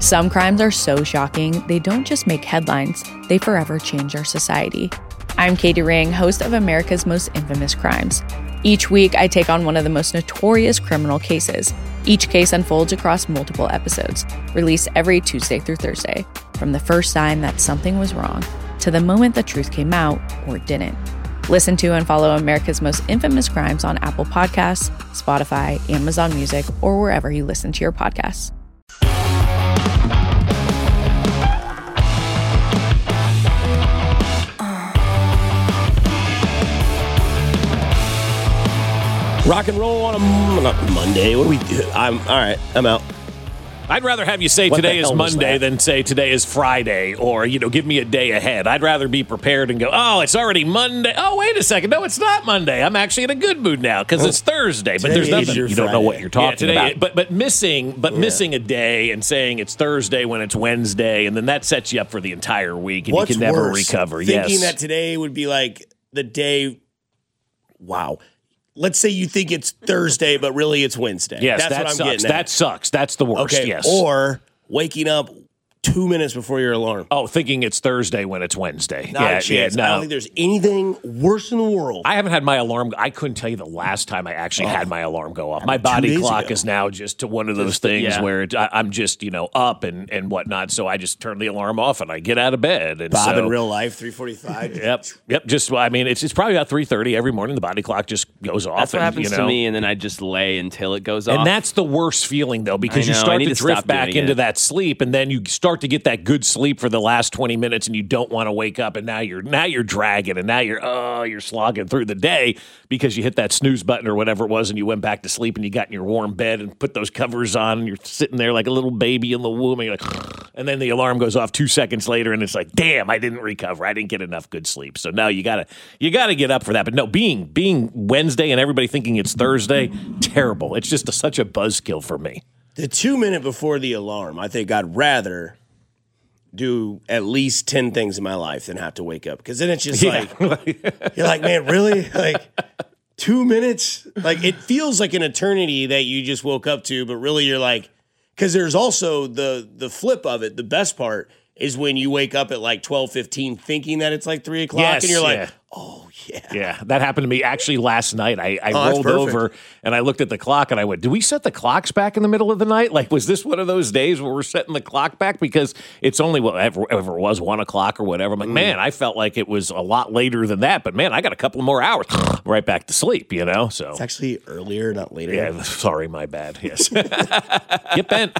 Some crimes are so shocking, they don't just make headlines, they forever change our society. I'm Katie Ring, host of America's Most Infamous Crimes. Each week, I take on one of the most notorious criminal cases. Each case unfolds across multiple episodes, released every Tuesday through Thursday, from the first sign that something was wrong to the moment the truth came out or didn't. Listen to and follow America's Most Infamous Crimes on Apple Podcasts, Spotify, Amazon Music, or wherever you listen to your podcasts. Rock and roll on a Monday. What do we do? All right. I'm out. I'd rather have you say today is Monday than say today is Friday or, give me a day ahead. I'd rather be prepared and go, oh, it's already Monday. Oh, wait a second. No, it's not Monday. I'm actually in a good mood now because it's Thursday. But there's nothing. You don't know what you're talking about. But missing a day and saying it's Thursday when it's Wednesday, and then that sets you up for the entire week, and you can never recover. Thinking that today would be like the day. Wow. Let's say you think it's Thursday, but really it's Wednesday. Yes, that's that what I'm sucks. getting at. That sucks. That's the worst. Okay, yes. Or waking up 2 minutes before your alarm. Oh, thinking it's Thursday when it's Wednesday. Not a chance. I don't think there's anything worse in the world. I haven't had my alarm. I couldn't tell you the last time I actually had my alarm go off. My body clock is now just to one of those things where I'm just, up and whatnot. So I just turn the alarm off and I get out of bed. And Bob in real life, 3:45. Yep. Just, it's probably about 3:30 every morning. The body clock just goes off. That's what happens to me, and then I just lay until it goes off. And that's the worst feeling, though, because you start to drift back into that sleep, and then you start to get that good sleep for the last 20 minutes, and you don't want to wake up, and now you're dragging, and now you're slogging through the day because you hit that snooze button or whatever it was, and you went back to sleep, and you got in your warm bed and put those covers on, and you're sitting there like a little baby in the womb, and you're like, and then the alarm goes off 2 seconds later, and it's like, damn, I didn't recover. I didn't get enough good sleep. So now you gotta get up for that. But no, being Wednesday and everybody thinking it's Thursday, terrible. It's just such a buzzkill for me. The 2 minute before the alarm, I think I'd rather do at least 10 things in my life than have to wake up. Because then it's just like, you're like, man, really? Like 2 minutes? Like it feels like an eternity that you just woke up to, but really you're like, because there's also the flip of it. The best part is when you wake up at like 12:15 thinking that it's like 3 o'clock and you're like, oh, yeah. Yeah, that happened to me actually last night. I rolled over and I looked at the clock and I went, did we set the clocks back in the middle of the night? Like, was this one of those days where we're setting the clock back? Because it's only whatever it was, 1 o'clock or whatever. I'm like, man, I felt like it was a lot later than that. But, man, I got a couple more hours right back to sleep, So it's actually earlier, not later. Yeah, sorry, my bad. Yes. Get bent.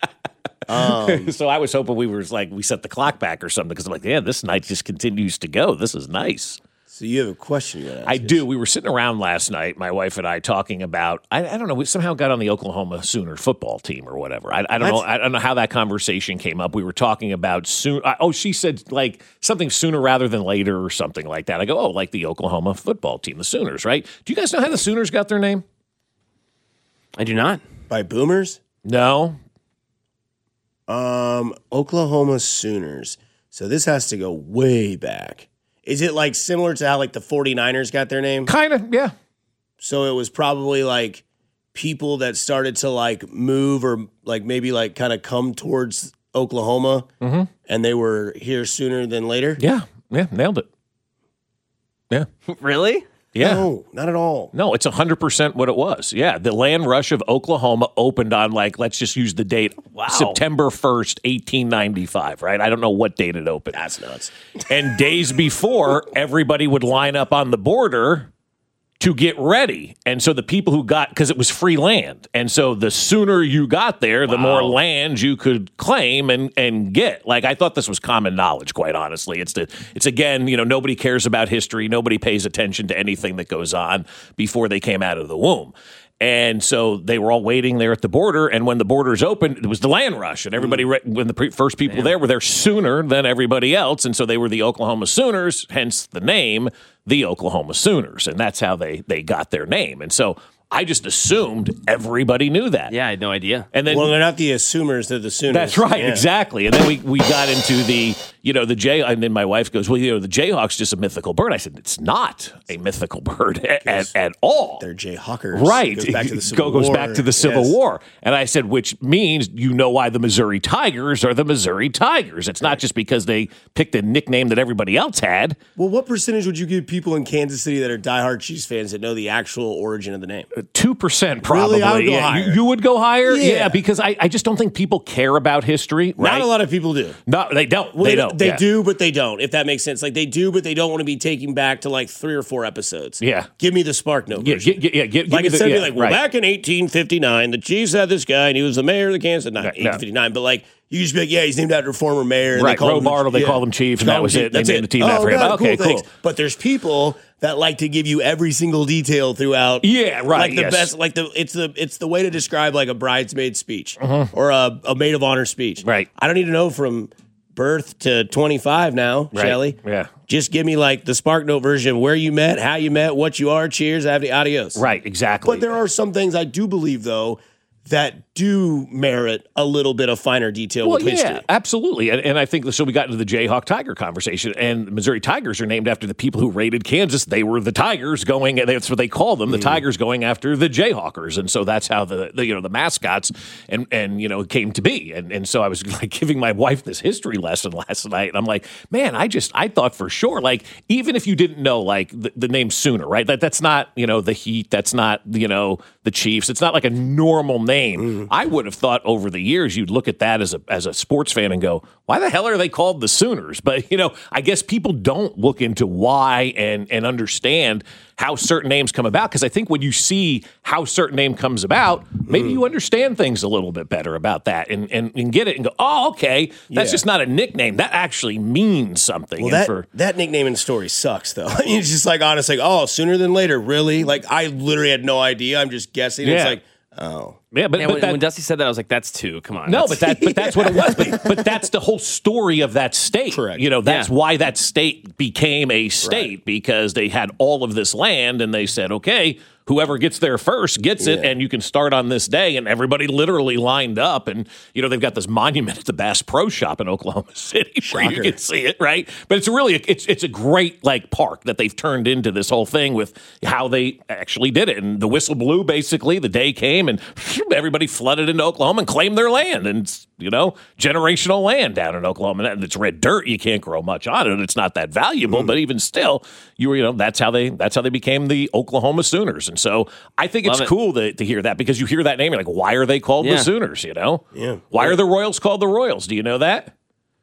So I was hoping we set the clock back or something because I'm like, yeah, this night just continues to go. This is nice. So you have a question you got to ask. I do. We were sitting around last night, my wife and I, talking about, I don't know, we somehow got on the Oklahoma Sooner football team or whatever. I don't know. I don't know how that conversation came up. We were talking about she said like something sooner rather than later or something like that. I go, like the Oklahoma football team, the Sooners, right? Do you guys know how the Sooners got their name? I do not. By boomers? No. Oklahoma Sooners. So this has to go way back. Is it like similar to how like the 49ers got their name? Kind of, yeah. So it was probably like people that started to like move or like maybe like kind of come towards Oklahoma and they were here sooner than later? Yeah, nailed it. Yeah. Really? Yeah. No, not at all. No, it's 100% what it was. Yeah, the land rush of Oklahoma opened on let's just use the date, September 1st, 1895, right? I don't know what date it opened. That's nuts. And days before, everybody would line up on the border to get ready. And so the people who because it was free land. And so the sooner you got there, the more land you could claim and get. Like, I thought this was common knowledge, quite honestly. It's again, nobody cares about history. Nobody pays attention to anything that goes on before they came out of the womb. And so they were all waiting there at the border. And when the borders opened, it was the land rush. And everybody, when the first people there were there sooner than everybody else. And so they were the Oklahoma Sooners, hence the name, the Oklahoma Sooners. And that's how they got their name. And so I just assumed everybody knew that. Yeah, I had no idea. And then, they're not the assumers, they're the Sooners. That's right, exactly. And then we got into the, and then my wife goes, well, the Jayhawk's just a mythical bird. I said, it's not a mythical bird at all. They're Jayhawkers. Right. Goes back to the Civil War. War. Back to the Civil Yes. War. And I said, which means why the Missouri Tigers are the Missouri Tigers. It's not just because they picked a nickname that everybody else had. Well, what percentage would you give people in Kansas City that are diehard Chiefs fans that know the actual origin of the name? 2% probably. Really? I would go higher. You would go higher? Yeah. Because I just don't think people care about history. Right? Not a lot of people do. No, they don't. Well, they don't. They Yeah. do, but they don't, if that makes sense. Like, they do, but they don't want to be taking back to like 3 or 4 episodes. Yeah. Give me the Spark Note Yeah, version. give Like, me instead of being yeah, like, well, right. back in 1859, the Chiefs had this guy, and he was the mayor of the Kansas. Not 1859, but like, you just be like, yeah, he's named after a former mayor. And Right, they call Roe him, Bartle, they called him Chief, and that was it. They That's named the team after him. God, Okay, cool. thanks. But there's people that like to give you every single detail throughout. Yeah, right, Like the yes. best, like it's the way to describe like a bridesmaid speech or a maid of honor speech. Right. I don't need to know from birth to 25 now, Right. Shelly. Yeah. Just give me like the Spark Note version, where you met, how you met, what you are, cheers, adios. Right, exactly. But there are some things I do believe, though, that do merit a little bit of finer detail with history. Yeah, absolutely. And I think so. We got into the Jayhawk Tiger conversation, and the Missouri Tigers are named after the people who raided Kansas. They were the Tigers going. That's what they call them. The Tigers going after the Jayhawkers, and so that's how the mascots and came to be. And so I was like giving my wife this history lesson last night, and I'm like, man, I thought for sure, like, even if you didn't know like the name Sooner, right? That's not the Heat. That's not the Chiefs. It's not like a normal name. I would have thought over the years you'd look at that as a sports fan and go, why the hell are they called the Sooners? But I guess people don't look into why and understand how certain names come about, because I think when you see how certain name comes about, maybe you understand things a little bit better about that and get it and go, oh, okay, that's just not a nickname. That actually means something. Well, that nickname in the story sucks, though. I mean, it's just like, honest, like, oh, sooner than later, really? Like, I literally had no idea. I'm just guessing. Yeah. It's like, oh. Yeah, but when Dusty said that, I was like, "That's 2. Come on." No, but that's what it was. But that's the whole story of that state. Correct. That's why that state became a state, because they had all of this land, and they said, okay, whoever gets there first gets it, and you can start on this day. And everybody literally lined up, and they've got this monument at the Bass Pro Shop in Oklahoma City where you can see it, right? But it's really it's a great like park that they've turned into this whole thing with how they actually did it. And the whistle blew, basically. The day came, and everybody flooded into Oklahoma and claimed their land, and generational land down in Oklahoma. And it's red dirt; you can't grow much on it. It's not that valuable, but even still, that's how they became the Oklahoma Sooners. And so I think it's cool to hear that, because you hear that name, you're like, why are they called the Sooners? Yeah. Why are the Royals called the Royals? Do you know that?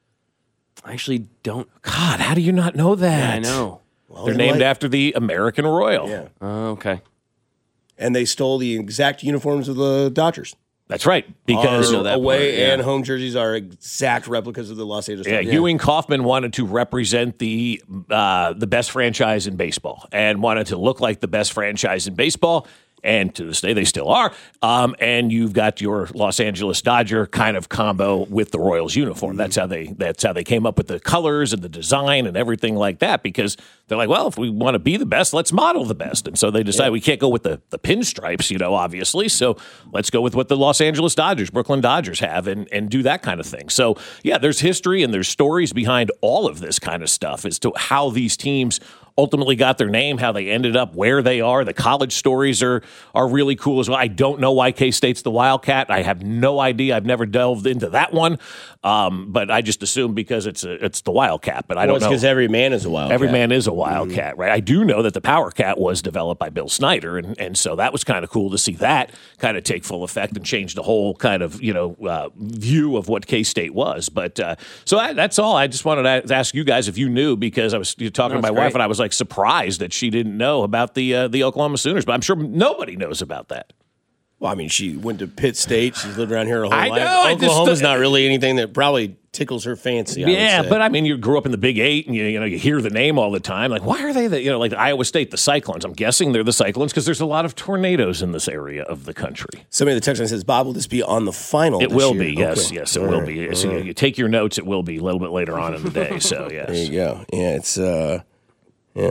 I actually don't. God, how do you not know that? Yeah, I know. Well, They're named after the American Royal. Yeah. Okay. And they stole the exact uniforms of the Dodgers. That's right. Because Our that away part, yeah. and home jerseys are exact replicas of the Los Angeles Dodgers. Ewing Kauffman wanted to represent the best franchise in baseball and wanted to look like the best franchise in baseball. And to this day, they still are. And you've got your Los Angeles Dodger kind of combo with the Royals uniform. That's how they came up with the colors and the design and everything like that, because they're like, well, if we want to be the best, let's model the best. And so they decided we can't go with the pinstripes, obviously. So let's go with what the Los Angeles Dodgers, Brooklyn Dodgers have and do that kind of thing. So, yeah, there's history and there's stories behind all of this kind of stuff as to how these teams ultimately got their name, how they ended up where they are. The college stories are really cool as well. I don't know why K-State's the Wildcat. I have no idea. I've never delved into that one, but I just assume because it's the Wildcat. But I don't know. Because every man is a Wildcat. Every man is a Wildcat, right? I do know that the Power Cat was developed by Bill Snyder, and so that was kind of cool to see that kind of take full effect and change the whole kind of view of what K-State was. But so that's all. I just wanted to ask you guys if you knew, because I was talking to my wife and I was like surprised that she didn't know about the Oklahoma Sooners, but I'm sure nobody knows about that. Well, I mean, she went to Pitt State. She's lived around here her whole I life. know, Oklahoma's not really anything that probably tickles her fancy. I would say. But I mean, you grew up in the Big 8, and you hear the name all the time. Like, why are they like Iowa State, the Cyclones? I'm guessing they're the Cyclones because there's a lot of tornadoes in this area of the country. Somebody in the text line says, "Bob, will this be on the final?" It this will year? be. Yes, Okay. yes, it will be. So you take your notes. It will be a little bit later on in the day. So yes, There you go. Yeah, it's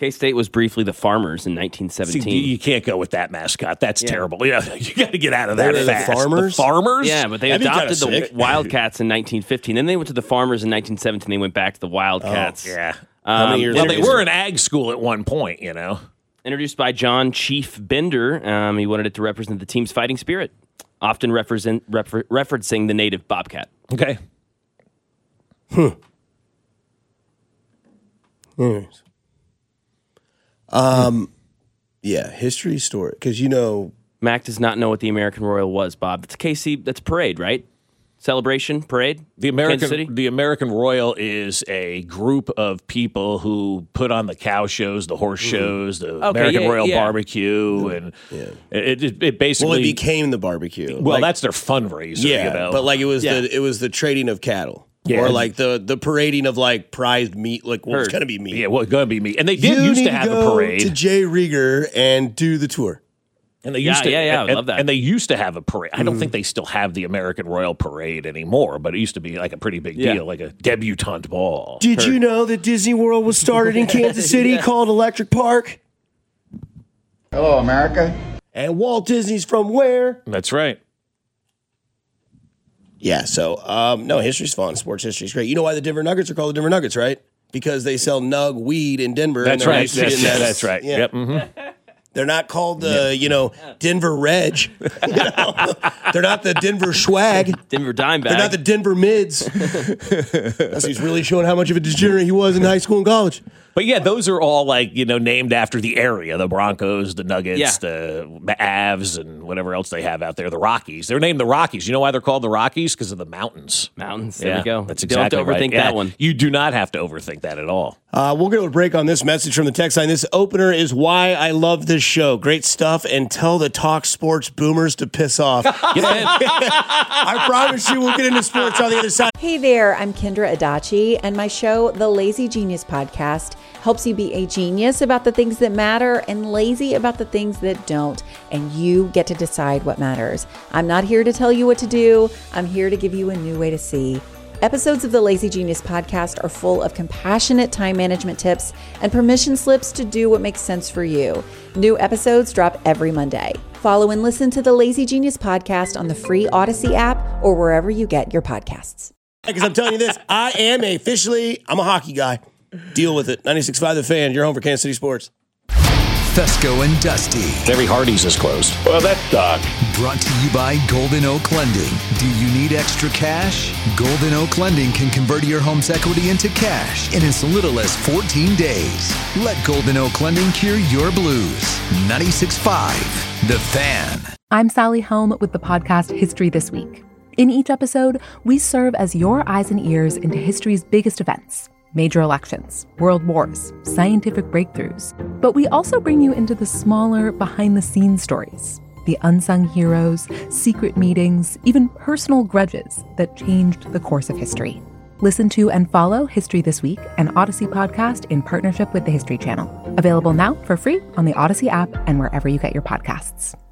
K-State was briefly the Farmers in 1917. See, you can't go with that mascot. That's terrible. Yeah, you got to get out of that They're fast. the Farmers? The Farmers? Yeah, but they That'd be adopted the kinda sick. Wildcats in 1915. Then they went to the Farmers in 1917. They went back to the Wildcats. Yeah. How many years Well, ago they was were it? an ag school at one point, you know. Introduced by John Chief Bender. He wanted it to represent the team's fighting spirit, often referencing the native bobcat. Okay. Anyways. Yeah, history story. Because, Mac does not know what the American Royal was, Bob. That's KC. That's parade, right? Celebration, parade? Kansas City? The American Royal is a group of people who put on the cow shows, the horse shows, the American Royal barbecue, and it basically well, it became the barbecue. Well, that's their fundraiser. yeah, you know? but like it was the trading of cattle. Yeah. Or like the parading of like prized meat. Like, well, it's going to be meat. yeah, well, it's gonna be meat, and they You used need to have go a parade. to Jay Rieger and do the tour. And they used to, I and, love that. And they used to have a parade. I don't think they still have the American Royal Parade anymore, but it used to be like a pretty big deal, like a debutante ball. Did you know that Disney World was started in Kansas City called Electric Park? Hello, America. And Walt Disney's from where? That's right. Yeah, so, no, history's fun. Sports history's great. You know why the Denver Nuggets are called the Denver Nuggets, right? Because they sell nug weed in Denver. That's and they're right. used to getting that. That's right. Yeah. Yep. Mm-hmm. They're not called the, Denver Reg. They're not the Denver Swag. Denver Dimebag. They're not the Denver Mids. That's he's really showing how much of a degenerate he was in high school and college. But yeah, those are all like, named after the area, the Broncos, the Nuggets, the Avs, and whatever else they have out there, the Rockies. They're named the Rockies. You know why they're called the Rockies? Because of the mountains. Mountains. There we go. That's You don't exactly have to overthink right. that one. You do not have to overthink that at all. We'll go to a break on this message from the text line. This opener is why I love this show. Great stuff, and tell the Talk Sports boomers to piss off. I promise you we'll get into sports on the other side. Hey there, I'm Kendra Adachi, and my show, The Lazy Genius Podcast, helps you be a genius about the things that matter and lazy about the things that don't, and you get to decide what matters. I'm not here to tell you what to do. I'm here to give you a new way to see. Episodes of the Lazy Genius Podcast are full of compassionate time management tips and permission slips to do what makes sense for you. New episodes drop every Monday. Follow and listen to the Lazy Genius Podcast on the free Odyssey app or wherever you get your podcasts. Because I'm telling you this, I'm a hockey guy. Deal with it. 96.5 The Fan, your home for Kansas City sports. Fesco and Dusty. Every Hardee's is closed. Well, that sucks. Brought to you by Golden Oak Lending. Do you need extra cash? Golden Oak Lending can convert your home's equity into cash in as little as 14 days. Let Golden Oak Lending cure your blues. 96.5 The Fan. I'm Sally Helm with the podcast History This Week. In each episode, we serve as your eyes and ears into history's biggest events. Major elections, world wars, scientific breakthroughs. But we also bring you into the smaller, behind-the-scenes stories, the unsung heroes, secret meetings, even personal grudges that changed the course of history. Listen to and follow History This Week, an Odyssey podcast in partnership with the History Channel. Available now for free on the Odyssey app and wherever you get your podcasts.